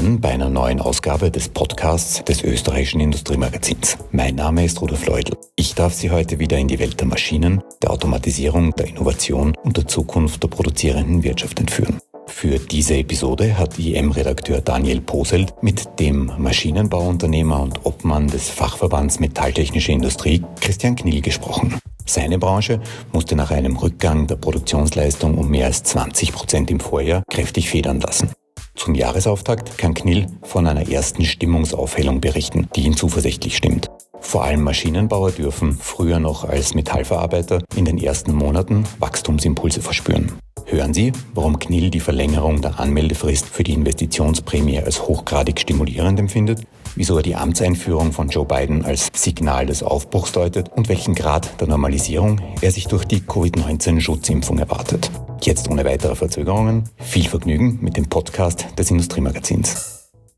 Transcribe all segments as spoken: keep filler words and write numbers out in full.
willkommen bei einer neuen Ausgabe des Podcasts des österreichischen Industriemagazins. Mein Name ist Rudolf Leudl. Ich darf Sie heute wieder in die Welt der Maschinen, der Automatisierung, der Innovation und der Zukunft der produzierenden Wirtschaft entführen. Für diese Episode hat I M-Redakteur Daniel Poselt mit dem Maschinenbauunternehmer und Obmann des Fachverbands Metalltechnische Industrie, Christian Knill, gesprochen. Seine Branche musste nach einem Rückgang der Produktionsleistung um mehr als zwanzig Prozent im Vorjahr kräftig federn lassen. Zum Jahresauftakt kann Knill von einer ersten Stimmungsaufhellung berichten, die ihn zuversichtlich stimmt. Vor allem Maschinenbauer dürfen, früher noch als Metallverarbeiter, in den ersten Monaten Wachstumsimpulse verspüren. Hören Sie, warum Knill die Verlängerung der Anmeldefrist für die Investitionsprämie als hochgradig stimulierend empfindet, wieso er die Amtseinführung von Joe Biden als Signal des Aufbruchs deutet und welchen Grad der Normalisierung er sich durch die Covid neunzehn Schutzimpfung erwartet. Jetzt ohne weitere Verzögerungen, viel Vergnügen mit dem Podcast des Industriemagazins.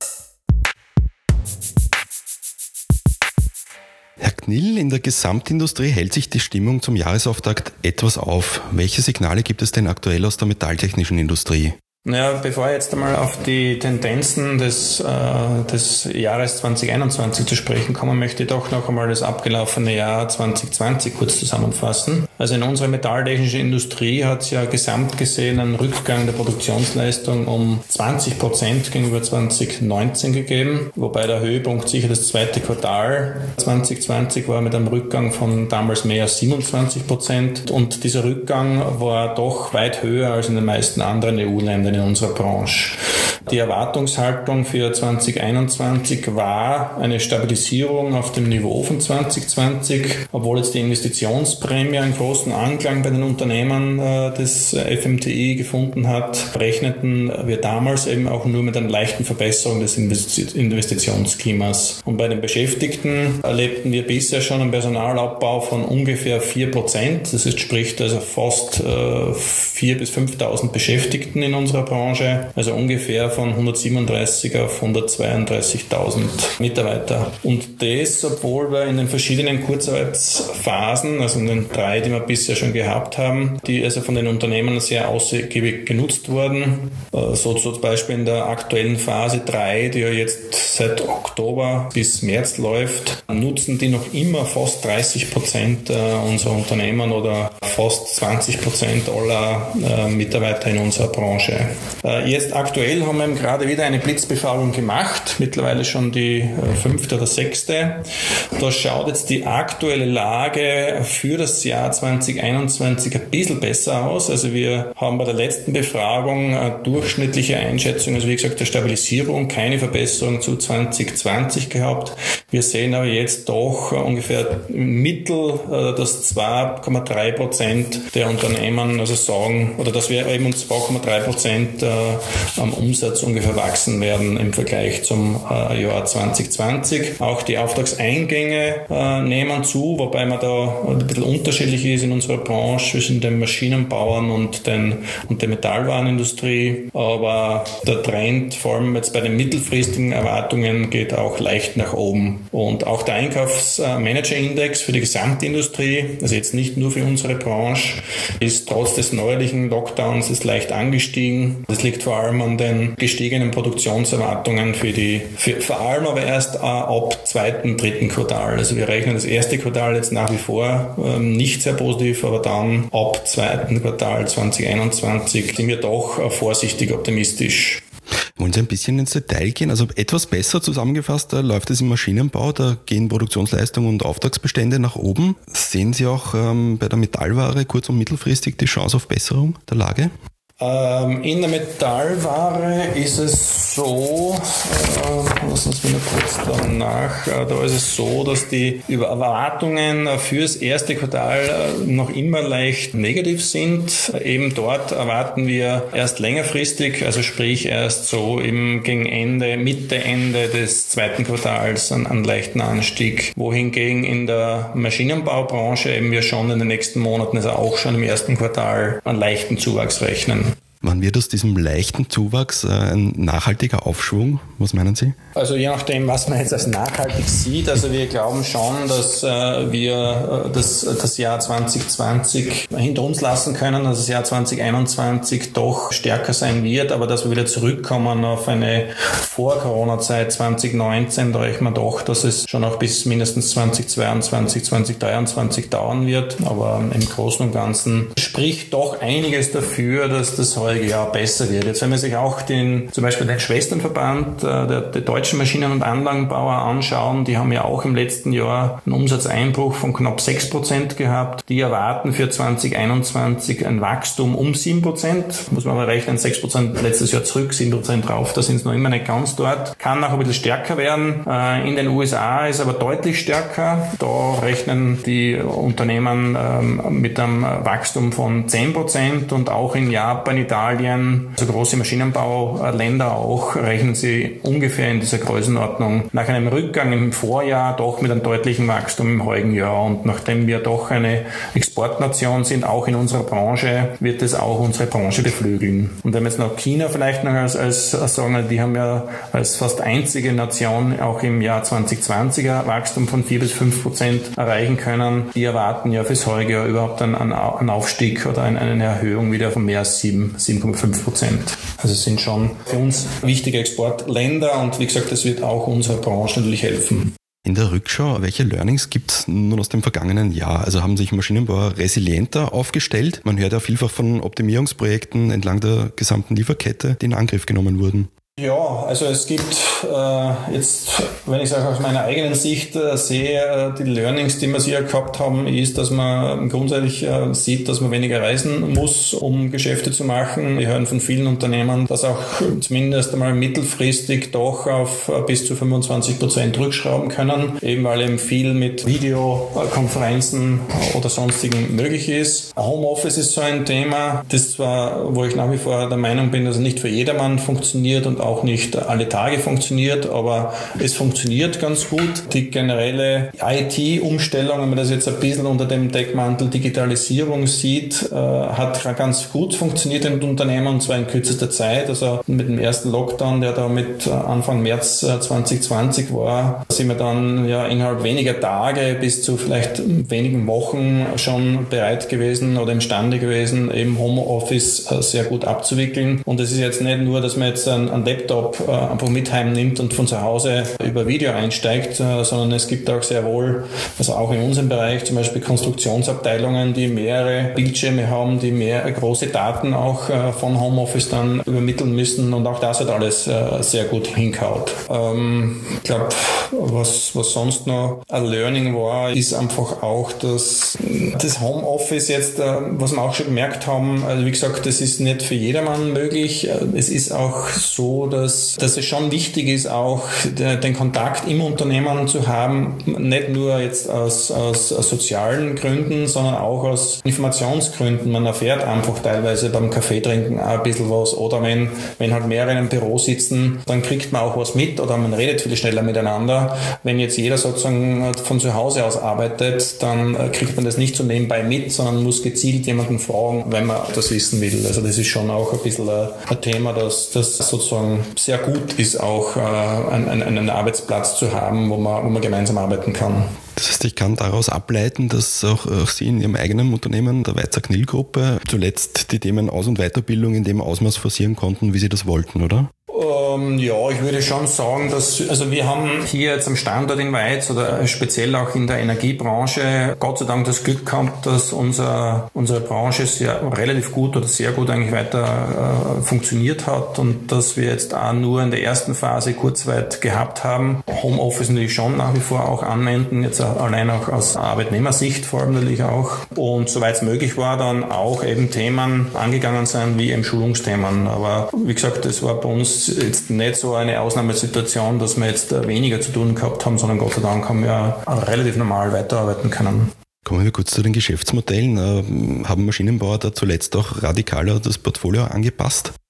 Herr Knill, in der Gesamtindustrie hält sich die Stimmung zum Jahresauftakt etwas auf. Welche Signale gibt es denn aktuell aus der metalltechnischen Industrie? Naja, bevor ich jetzt einmal auf die Tendenzen des, äh, des Jahres zwanzig einundzwanzig zu sprechen komme, möchte ich doch noch einmal das abgelaufene Jahr zwanzig zwanzig kurz zusammenfassen. Also in unserer metalltechnischen Industrie hat es ja gesamt gesehen einen Rückgang der Produktionsleistung um zwanzig Prozent gegenüber zwanzig neunzehn gegeben, wobei der Höhepunkt sicher das zweite Quartal zwanzig zwanzig war mit einem Rückgang von damals mehr als siebenundzwanzig Prozent, und dieser Rückgang war doch weit höher als in den meisten anderen E U-Ländern in unserer Branche. Die Erwartungshaltung für zwanzig einundzwanzig war eine Stabilisierung auf dem Niveau von zwanzig zwanzig, obwohl jetzt die Investitionsprämie einen großen Anklang bei den Unternehmen äh, des F M T I gefunden hat, rechneten wir damals eben auch nur mit einer leichten Verbesserung des Investi- Investitionsklimas. Und bei den Beschäftigten erlebten wir bisher schon einen Personalabbau von ungefähr vier Prozent. Das ist, spricht also fast äh, viertausend bis fünftausend Beschäftigten in unserer Branche, also ungefähr von hundertsiebenunddreißig auf hundertzweiunddreißigtausend Mitarbeiter. Und das, obwohl wir in den verschiedenen Kurzarbeitsphasen, also in den drei, die wir bisher schon gehabt haben, die also von den Unternehmen sehr ausgiebig genutzt wurden, so zum Beispiel in der aktuellen Phase drei, die ja jetzt seit Oktober bis März läuft, nutzen die noch immer fast dreißig Prozent unserer Unternehmen oder fast zwanzig Prozent aller Mitarbeiter in unserer Branche. Jetzt aktuell haben wir gerade wieder eine Blitzbefragung gemacht, mittlerweile schon die fünfte oder sechste. Da schaut jetzt die aktuelle Lage für das Jahr zwanzig einundzwanzig ein bisschen besser aus. Also wir haben bei der letzten Befragung eine durchschnittliche Einschätzung, also wie gesagt, der Stabilisierung, keine Verbesserung zu zwanzig zwanzig gehabt. Wir sehen aber jetzt doch ungefähr im Mittel, dass zwei Komma drei Prozent der Unternehmen also sagen, oder dass wir eben um zwei Komma drei Prozent am Umsatz ungefähr wachsen werden im Vergleich zum äh, Jahr zwanzig zwanzig. Auch die Auftragseingänge äh, nehmen zu, wobei man da ein bisschen unterschiedlich ist in unserer Branche zwischen den Maschinenbauern und, den, und der Metallwarenindustrie. Aber der Trend, vor allem jetzt bei den mittelfristigen Erwartungen, geht auch leicht nach oben. Und auch der Einkaufsmanagerindex für die Gesamtindustrie, also jetzt nicht nur für unsere Branche, ist trotz des neuerlichen Lockdowns ist leicht angestiegen. Das liegt vor allem an den gestiegenen Produktionserwartungen für die, für, vor allem aber erst äh, ab zweiten, dritten Quartal. Also wir rechnen das erste Quartal jetzt nach wie vor ähm, nicht sehr positiv, aber dann ab zweiten Quartal zwanzig einundzwanzig sind wir doch äh, vorsichtig optimistisch. Wollen Sie ein bisschen ins Detail gehen? Also etwas besser zusammengefasst, da läuft es im Maschinenbau, da gehen Produktionsleistung und Auftragsbestände nach oben. Sehen Sie auch ähm, bei der Metallware kurz- und mittelfristig die Chance auf Besserung der Lage? In der Metallware ist es so, äh, lassen Sie mich noch kurz danach, äh, da ist es so, dass die Erwartungen fürs erste Quartal äh, noch immer leicht negativ sind. Eben dort erwarten wir erst längerfristig, also sprich erst so im gegen Ende, Mitte, Ende des zweiten Quartals einen, einen leichten Anstieg, wohingegen in der Maschinenbaubranche eben wir schon in den nächsten Monaten, also auch schon im ersten Quartal, einen leichten Zuwachs rechnen. Wann wird aus diesem leichten Zuwachs ein nachhaltiger Aufschwung? Was meinen Sie? Also je nachdem, was man jetzt als nachhaltig sieht. Also wir glauben schon, dass äh, wir äh, das, das Jahr zwanzig zwanzig hinter uns lassen können, dass das Jahr zwanzig einundzwanzig doch stärker sein wird, aber dass wir wieder zurückkommen auf eine Vor-Corona-Zeit zwanzig neunzehn, da rechnen wir doch, dass es schon auch bis mindestens zwanzig zweiundzwanzig, zwanzig dreiundzwanzig dauern wird. Aber im Großen und Ganzen spricht doch einiges dafür, dass das heute Jahr besser wird. Jetzt wenn man sich auch den, zum Beispiel den Schwesternverband der, der deutschen Maschinen- und Anlagenbauer anschauen, die haben ja auch im letzten Jahr einen Umsatzeinbruch von knapp sechs Prozent gehabt. Die erwarten für zwanzig einundzwanzig ein Wachstum um sieben Prozent. Muss man aber rechnen, sechs Prozent letztes Jahr zurück, sieben Prozent drauf. Da sind es noch immer nicht ganz dort. Kann auch ein bisschen stärker werden. In den U S A ist aber deutlich stärker. Da rechnen die Unternehmen mit einem Wachstum von zehn Prozent und auch in Japan, Italien, also große Maschinenbauländer auch, rechnen sie ungefähr in dieser Größenordnung nach einem Rückgang im Vorjahr doch mit einem deutlichen Wachstum im heurigen Jahr. Und nachdem wir doch eine Exportnation sind, auch in unserer Branche, wird es auch unsere Branche beflügeln. Und wenn wir jetzt noch China vielleicht noch als, als, als sagen, die haben ja als fast einzige Nation auch im Jahr zwanzig zwanzig ein Wachstum von vier bis fünf Prozent erreichen können. Die erwarten ja fürs heutige Jahr überhaupt einen, einen Aufstieg oder eine Erhöhung wieder von mehr als sieben, sieben Komma fünf Prozent. Also es sind schon für uns wichtige Exportländer und wie gesagt, das wird auch unserer Branche natürlich helfen. In der Rückschau, welche Learnings gibt es nun aus dem vergangenen Jahr? Also haben sich Maschinenbauer resilienter aufgestellt? Man hört ja vielfach von Optimierungsprojekten entlang der gesamten Lieferkette, die in Angriff genommen wurden. Ja, also es gibt äh, jetzt, wenn ich es auch aus meiner eigenen Sicht äh, sehe, äh, die Learnings, die wir hier gehabt haben, ist, dass man grundsätzlich äh, sieht, dass man weniger reisen muss, um Geschäfte zu machen. Wir hören von vielen Unternehmen, dass auch zumindest einmal mittelfristig doch auf äh, bis zu fünfundzwanzig Prozent rückschrauben können, eben weil eben viel mit Videokonferenzen oder sonstigen möglich ist. Homeoffice ist so ein Thema, das zwar, wo ich nach wie vor der Meinung bin, dass es nicht für jedermann funktioniert und auch nicht alle Tage funktioniert, aber es funktioniert ganz gut. Die generelle I T-Umstellung, wenn man das jetzt ein bisschen unter dem Deckmantel Digitalisierung sieht, äh, hat ganz gut funktioniert in den Unternehmen und zwar in kürzester Zeit. Also mit dem ersten Lockdown, der da mit Anfang März zwanzig zwanzig war, sind wir dann ja innerhalb weniger Tage bis zu vielleicht wenigen Wochen schon bereit gewesen oder imstande gewesen, eben Homeoffice sehr gut abzuwickeln. Und es ist jetzt nicht nur, dass man jetzt einen Laptop äh, einfach mit heimnimmt und von zu Hause über Video einsteigt, äh, sondern es gibt auch sehr wohl, also auch in unserem Bereich zum Beispiel Konstruktionsabteilungen, die mehrere Bildschirme haben, die mehr große Daten auch äh, von Homeoffice dann übermitteln müssen und auch das hat alles äh, sehr gut hinkaut. Ähm, ich glaube, was, was sonst noch ein Learning war, ist einfach auch, dass das Homeoffice jetzt, äh, was wir auch schon gemerkt haben, also wie gesagt, das ist nicht für jedermann möglich. Es ist auch so, dass, dass es schon wichtig ist, auch den Kontakt im Unternehmen zu haben, nicht nur jetzt aus, aus, aus sozialen Gründen, sondern auch aus Informationsgründen. Man erfährt einfach teilweise beim Kaffee trinken auch ein bisschen was oder wenn, wenn halt mehrere in einem Büro sitzen, dann kriegt man auch was mit oder man redet viel schneller miteinander. Wenn jetzt jeder sozusagen von zu Hause aus arbeitet, dann kriegt man das nicht so nebenbei mit, sondern muss gezielt jemanden fragen, wenn man das wissen will. Also das ist schon auch ein bisschen ein Thema, dass das sozusagen sehr gut ist, auch äh, einen, einen Arbeitsplatz zu haben, wo man, wo man gemeinsam arbeiten kann. Das heißt, ich kann daraus ableiten, dass auch, auch Sie in Ihrem eigenen Unternehmen, der Weizer-Knill-Gruppe, zuletzt die Themen Aus- und Weiterbildung in dem Ausmaß forcieren konnten, wie Sie das wollten, oder? Ähm, ja, ich würde schon sagen, dass, also wir haben hier jetzt am Standort in Weiz oder speziell auch in der Energiebranche Gott sei Dank das Glück gehabt, dass unser, unsere Branche sehr, relativ gut oder sehr gut eigentlich weiter äh, funktioniert hat und dass wir jetzt auch nur in der ersten Phase Kurzarbeit gehabt haben. Homeoffice natürlich schon nach wie vor auch anwenden, jetzt allein auch aus Arbeitnehmersicht vor allem natürlich auch. Und soweit es möglich war, dann auch eben Themen angegangen sein, wie eben Schulungsthemen. Aber wie gesagt, das war bei uns jetzt nicht so eine Ausnahmesituation, dass wir jetzt weniger zu tun gehabt haben, sondern Gott sei Dank haben wir relativ normal weiterarbeiten können. Kommen wir kurz zu den Geschäftsmodellen. Haben Maschinenbauer da zuletzt auch radikaler das Portfolio angepasst?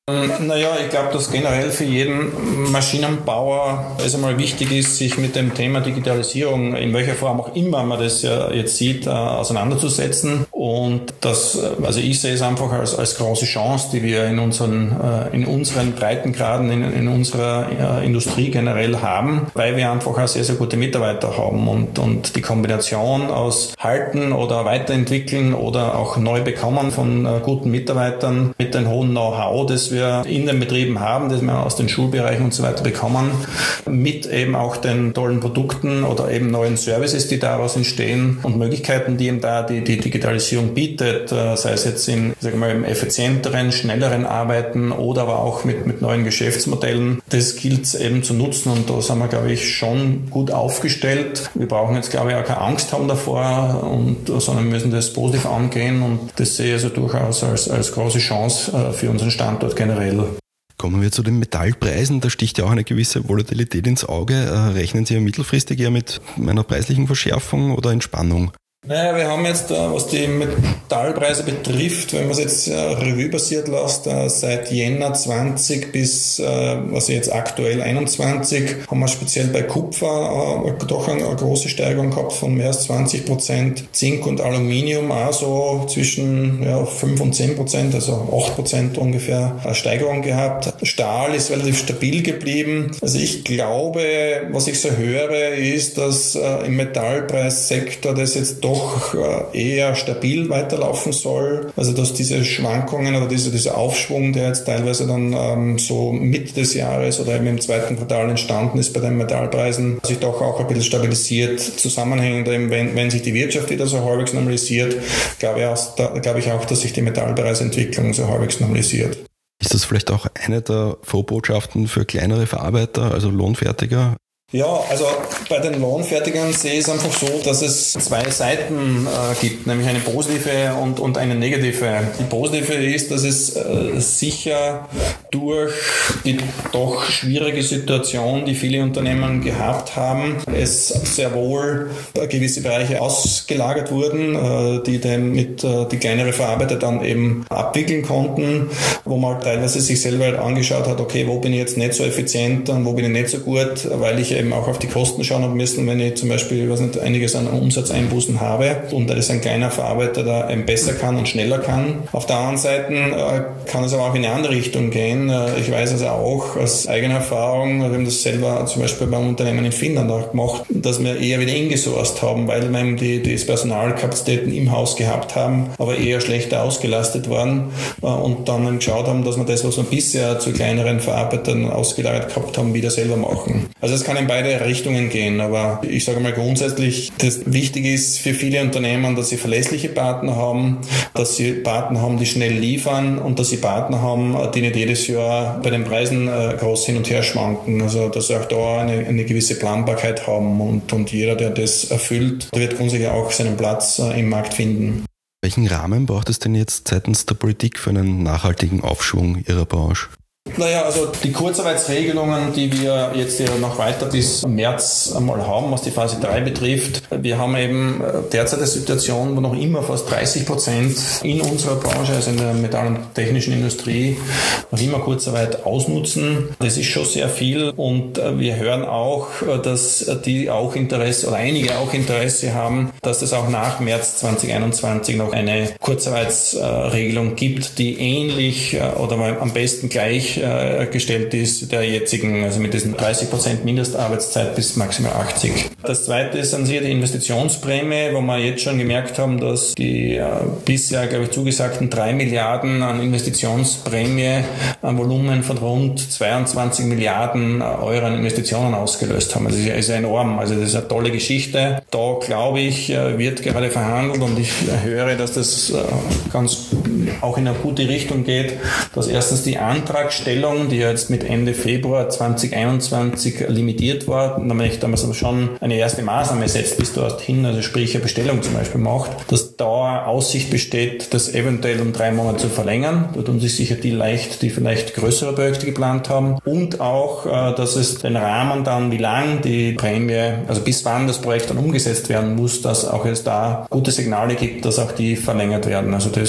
Naja, ich glaube, dass generell für jeden Maschinenbauer es einmal wichtig ist, sich mit dem Thema Digitalisierung, in welcher Form auch immer man das ja jetzt sieht, auseinanderzusetzen. Und das, also ich sehe es einfach als, als große Chance, die wir in unseren, in unseren Breitengraden, in, in unserer Industrie generell haben, weil wir einfach auch sehr, sehr gute Mitarbeiter haben und, und die Kombination aus halten oder weiterentwickeln oder auch neu bekommen von guten Mitarbeitern mit dem hohen Know-how, das wir in den Betrieben haben, das wir aus den Schulbereichen und so weiter bekommen, mit eben auch den tollen Produkten oder eben neuen Services, die daraus entstehen und Möglichkeiten, die eben da die, die Digitalisierung bietet, sei es jetzt in, sagen wir mal, im effizienteren, schnelleren Arbeiten oder aber auch mit, mit neuen Geschäftsmodellen. Das gilt es eben zu nutzen und da sind wir, glaube ich, schon gut aufgestellt. Wir brauchen jetzt, glaube ich, auch keine Angst haben davor, und, sondern müssen das positiv angehen und das sehe ich also durchaus als, als große Chance für unseren Standort generell. Kommen wir zu den Metallpreisen. Da sticht ja auch eine gewisse Volatilität ins Auge. Rechnen Sie ja mittelfristig eher mit einer preislichen Verschärfung oder Entspannung? Naja, wir haben jetzt, was die Metallpreise betrifft, wenn man es jetzt Revue passiert lässt, seit Jänner zwanzig bis, also jetzt aktuell einundzwanzig, haben wir speziell bei Kupfer doch eine große Steigerung gehabt von mehr als zwanzig Prozent. Zink und Aluminium auch so zwischen ja, fünf und zehn Prozent, also acht Prozent ungefähr eine Steigerung gehabt. Stahl ist relativ stabil geblieben. Also ich glaube, was ich so höre, ist, dass im Metallpreissektor das jetzt doch doch eher stabil weiterlaufen soll. Also dass diese Schwankungen oder diese, dieser Aufschwung, der jetzt teilweise dann ähm, so Mitte des Jahres oder eben im zweiten Quartal entstanden ist bei den Metallpreisen, sich doch auch ein bisschen stabilisiert, zusammenhängend eben, wenn, wenn sich die Wirtschaft wieder so halbwegs normalisiert, glaube ich, auch, da, glaube ich auch, dass sich die Metallpreisentwicklung so halbwegs normalisiert. Ist das vielleicht auch eine der Vorbotschaften für kleinere Verarbeiter, also Lohnfertiger? Ja, also bei den Lohnfertigern sehe ich es einfach so, dass es zwei Seiten äh, gibt, nämlich eine positive und, und eine negative. Die positive ist, dass es äh, sicher durch die doch schwierige Situation, die viele Unternehmen gehabt haben, es sehr wohl gewisse Bereiche ausgelagert wurden, äh, die dann mit äh, die kleinere Verarbeiter dann eben abwickeln konnten, wo man teilweise sich selber halt angeschaut hat, okay, wo bin ich jetzt nicht so effizient und wo bin ich nicht so gut, weil ich eben auch auf die Kosten schauen habe müssen, wenn ich zum Beispiel, ich weiß nicht, einiges an Umsatzeinbußen habe und dass ein kleiner Verarbeiter da eben besser kann und schneller kann. Auf der anderen Seite äh, kann es aber auch in eine andere Richtung gehen. Äh, ich weiß also auch aus eigener Erfahrung, wir haben das selber zum Beispiel beim Unternehmen in Finnland auch gemacht, dass wir eher wieder ingesourced haben, weil wir eben die, die Personalkapazitäten im Haus gehabt haben, aber eher schlechter ausgelastet waren äh, und dann geschaut haben, dass wir das, was wir bisher zu kleineren Verarbeitern ausgelagert gehabt haben, wieder selber machen. Also es kann in beide Richtungen gehen, aber ich sage mal grundsätzlich, das wichtig ist für viele Unternehmen, dass sie verlässliche Partner haben, dass sie Partner haben, die schnell liefern und dass sie Partner haben, die nicht jedes Jahr bei den Preisen groß hin und her schwanken. Also dass sie auch da eine, eine gewisse Planbarkeit haben und, und jeder, der das erfüllt, wird grundsätzlich auch seinen Platz im Markt finden. Welchen Rahmen braucht es denn jetzt seitens der Politik für einen nachhaltigen Aufschwung Ihrer Branche? Naja, also die Kurzarbeitsregelungen, die wir jetzt ja noch weiter bis März einmal haben, was die Phase drei betrifft. Wir haben eben derzeit eine Situation, wo noch immer fast dreißig Prozent in unserer Branche, also in der Metall- und technischen Industrie, noch immer Kurzarbeit ausnutzen. Das ist schon sehr viel und wir hören auch, dass die auch Interesse oder einige auch Interesse haben, dass es auch nach März zwanzig einundzwanzig noch eine Kurzarbeitsregelung gibt, die ähnlich oder am besten gleich gestellt ist der jetzigen, also mit diesen dreißig Prozent Mindestarbeitszeit bis maximal achtzig. Das zweite ist an sich die Investitionsprämie, wo wir jetzt schon gemerkt haben, dass die äh, bisher, glaube ich, zugesagten drei Milliarden an Investitionsprämie ein Volumen von rund zweiundzwanzig Milliarden Euro an Investitionen ausgelöst haben. Also das ist enorm, also das ist eine tolle Geschichte. Da, glaube ich, wird gerade verhandelt und ich höre, dass das ganz auch in eine gute Richtung geht, dass erstens die Antragstellung, die jetzt mit Ende Februar zwanzig einundzwanzig limitiert war, nämlich damals aber schon eine erste Maßnahme setzt bis dorthin, also sprich eine Bestellung zum Beispiel macht, dass da Aussicht besteht, das eventuell um drei Monate zu verlängern. Da tun sich sicher die leicht, die vielleicht größere Projekte geplant haben. Und auch, dass es den Rahmen dann, wie lang die Prämie, also bis wann das Projekt dann umgesetzt werden muss, dass auch es da gute Signale gibt, dass auch die verlängert werden. Also das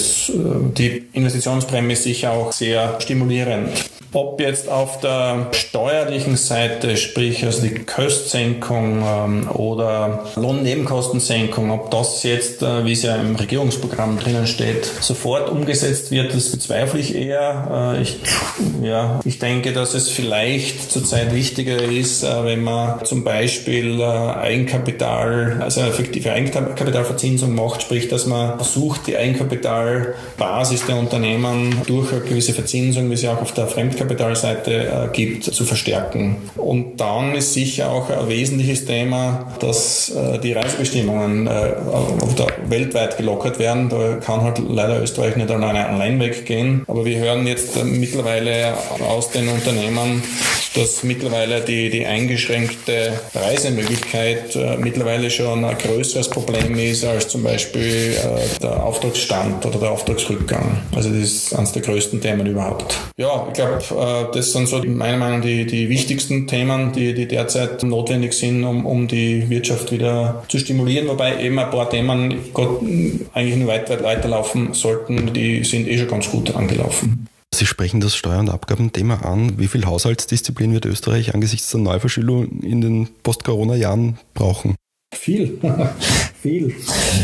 die Investitionsprämie ist sicher auch sehr stimulierend. Ob jetzt auf der steuerlichen Seite, sprich also die Köstsenkung ähm, oder Lohnnebenkostensenkung, ob das jetzt, äh, wie es ja im Regierungsprogramm drinnen steht, sofort umgesetzt wird, das bezweifle ich eher. Äh, ich, ja, ich denke, dass es vielleicht zurzeit wichtiger ist, äh, wenn man zum Beispiel äh, Eigenkapital, also eine effektive Eigenkapitalverzinsung macht, sprich, dass man versucht, die Eigenkapitalbasis der Unternehmen durch eine gewisse Verzinsung, wie sie auch auf der Fremdkapitalseite äh, gibt, zu verstärken. Und dann ist sicher auch ein wesentliches Thema, dass äh, die Reisebestimmungen äh, auf der, weltweit gelockert werden. Da kann halt leider Österreich nicht allein weggehen. Aber wir hören jetzt äh, mittlerweile aus den Unternehmen, dass mittlerweile die, die eingeschränkte Reisemöglichkeit äh, mittlerweile schon ein größeres Problem ist als zum Beispiel äh, der Auftragsstand oder der Auftragsrückgang. Also das ist eines der größten Themen überhaupt. Ja, ich glaube, äh, das sind so meiner Meinung nach die, die wichtigsten Themen, die, die derzeit notwendig sind, um, um die Wirtschaft wieder zu stimulieren, wobei eben ein paar Themen Gott, eigentlich nur weit, weit weiterlaufen sollten, die sind eh schon ganz gut angelaufen. Sie sprechen das Steuer- und Abgabenthema an. Wie viel Haushaltsdisziplin wird Österreich angesichts der Neuverschuldung in den Post-Corona-Jahren brauchen? Viel. Viel.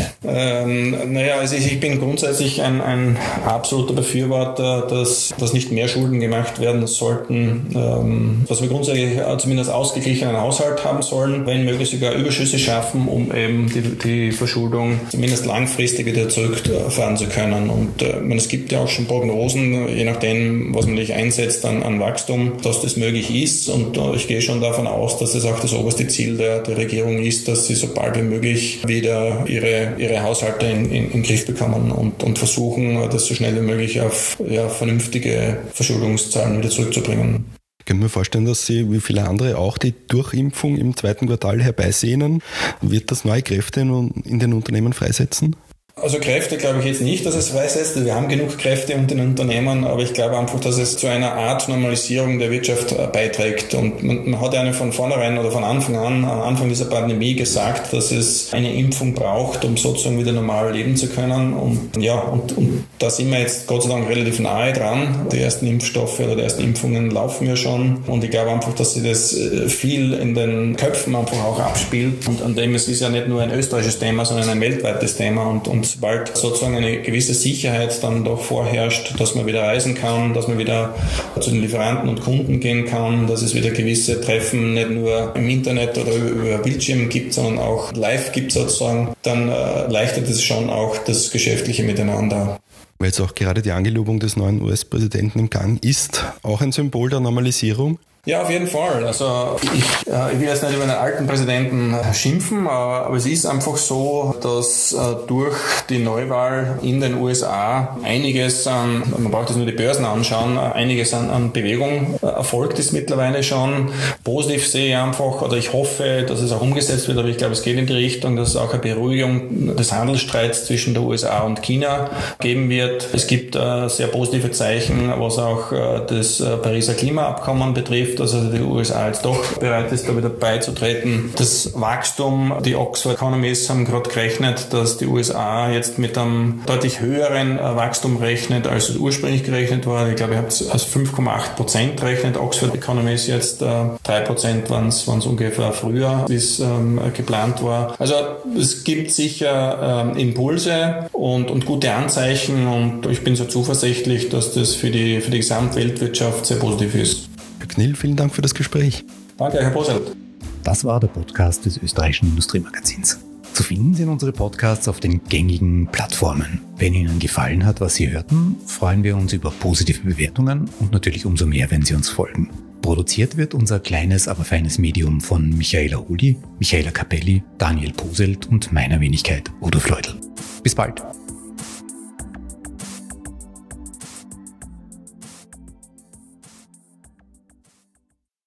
Ähm, naja, also ich, ich bin grundsätzlich ein, ein absoluter Befürworter, dass, dass nicht mehr Schulden gemacht werden sollten, ähm, dass wir grundsätzlich zumindest ausgeglichenen Haushalt haben sollen, wenn möglich sogar Überschüsse schaffen, um eben die, die Verschuldung zumindest langfristig wieder zurückfahren zu können. Und äh, meine, es gibt ja auch schon Prognosen, je nachdem, was man nicht einsetzt an, an Wachstum, dass das möglich ist. Und äh, ich gehe schon davon aus, dass das auch das oberste Ziel der, der Regierung ist, dass sie so bald wie möglich wieder ihre, ihre Haushalte in, in, in den Griff bekommen und, und versuchen, das so schnell wie möglich auf ja, vernünftige Verschuldungszahlen wieder zurückzubringen. Ich kann mir vorstellen, dass Sie, wie viele andere auch, die Durchimpfung im zweiten Quartal herbeisehnen. Wird das neue Kräfte in, in den Unternehmen freisetzen? Also Kräfte glaube ich jetzt nicht, dass es freisetzt. Wir haben genug Kräfte unter den Unternehmen, aber ich glaube einfach, dass es zu einer Art Normalisierung der Wirtschaft beiträgt. Und man, man hat ja von vornherein oder von Anfang an, am Anfang dieser Pandemie gesagt, dass es eine Impfung braucht, um sozusagen wieder normal leben zu können. Und ja, und, und da sind wir jetzt Gott sei Dank relativ nahe dran. Die ersten Impfstoffe oder die ersten Impfungen laufen ja schon. Und ich glaube einfach, dass sich das viel in den Köpfen einfach auch abspielt. Und an dem es ist ja nicht nur ein österreichisches Thema, sondern ein weltweites Thema. Und, und sobald sozusagen eine gewisse Sicherheit dann doch vorherrscht, dass man wieder reisen kann, dass man wieder zu den Lieferanten und Kunden gehen kann, dass es wieder gewisse Treffen nicht nur im Internet oder über Bildschirm gibt, sondern auch live gibt sozusagen, dann äh, leichtet es schon auch das geschäftliche Miteinander. Weil jetzt auch gerade die Angelobung des neuen U S-Präsidenten im Gang ist, auch ein Symbol der Normalisierung? Ja, auf jeden Fall. Also ich, äh, ich will jetzt nicht über den alten Präsidenten schimpfen, aber, aber es ist einfach so, dass äh, durch die Neuwahl in den U S A einiges an, man braucht jetzt nur die Börsen anschauen, einiges an, an Bewegung äh, erfolgt ist mittlerweile schon. Positiv sehe ich einfach, oder ich hoffe, dass es auch umgesetzt wird, aber ich glaube, es geht in die Richtung, dass es auch eine Beruhigung des Handelsstreits zwischen der U S A und China geben wird. Es gibt äh, sehr positive Zeichen, was auch äh, das äh, Pariser Klimaabkommen betrifft, dass also die U S A jetzt doch bereit ist, da wieder beizutreten. Das Wachstum, die Oxford Economists haben gerade gerechnet, dass die U S A jetzt mit einem deutlich höheren Wachstum rechnet, als es ursprünglich gerechnet war. Ich glaube, ich habe es als fünf Komma acht Prozent rechnet. Oxford Economists jetzt äh, drei Prozent waren es ungefähr früher, wie es ähm, geplant war. Also es gibt sicher ähm, Impulse und, und gute Anzeichen und ich bin so zuversichtlich, dass das für die, für die Gesamtweltwirtschaft sehr positiv ist. Herr Knill, vielen Dank für das Gespräch. Danke, Herr Poselt. Das war der Podcast des Österreichischen Industriemagazins. Zu finden sind unsere Podcasts auf den gängigen Plattformen. Wenn Ihnen gefallen hat, was Sie hörten, freuen wir uns über positive Bewertungen und natürlich umso mehr, wenn Sie uns folgen. Produziert wird unser kleines, aber feines Medium von Michaela Huli, Michaela Capelli, Daniel Poselt und meiner Wenigkeit Udo Fleudl. Bis bald.